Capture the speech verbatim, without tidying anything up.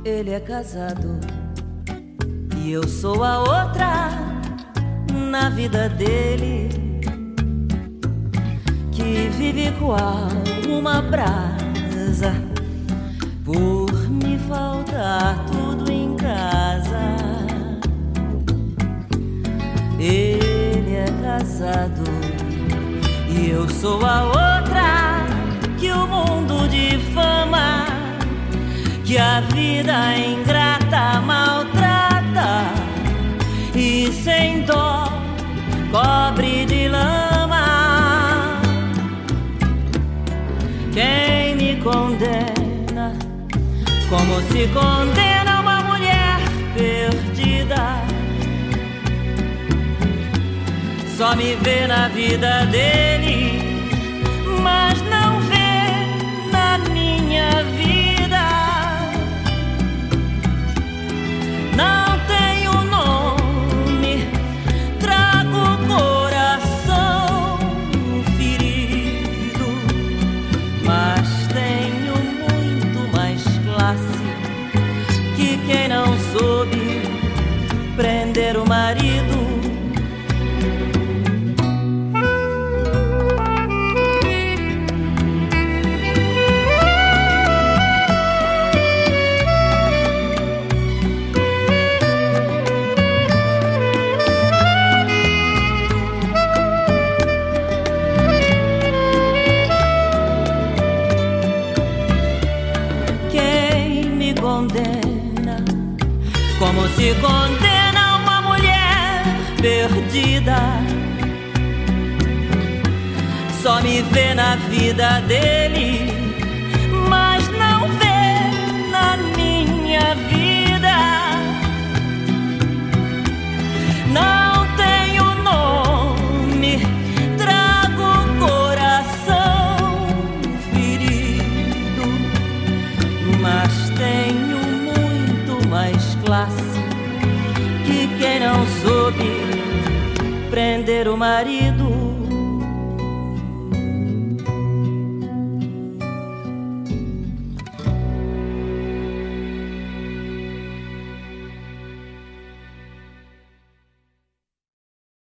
Ele é casado e eu sou a outra na vida dele, que vive qual uma brasa por me faltar tudo em casa. Ele é casado e eu sou a outra que o mundo difama, que a vida ingrata maltrata e sem dó cobre de lama. Quem me condena, como se condena uma mulher perdida, só me vê na vida dele, mas não vê na minha vida. Não tenho nome, trago o coração ferido, mas tenho muito mais classe que quem não soube prender o marido. Como se condena uma mulher perdida, só me vê na vida dele, mas não vê na minha vida. Não tenho nome, trago o coração ferido, mas tenho muito mais classe que quem não soube prender o marido.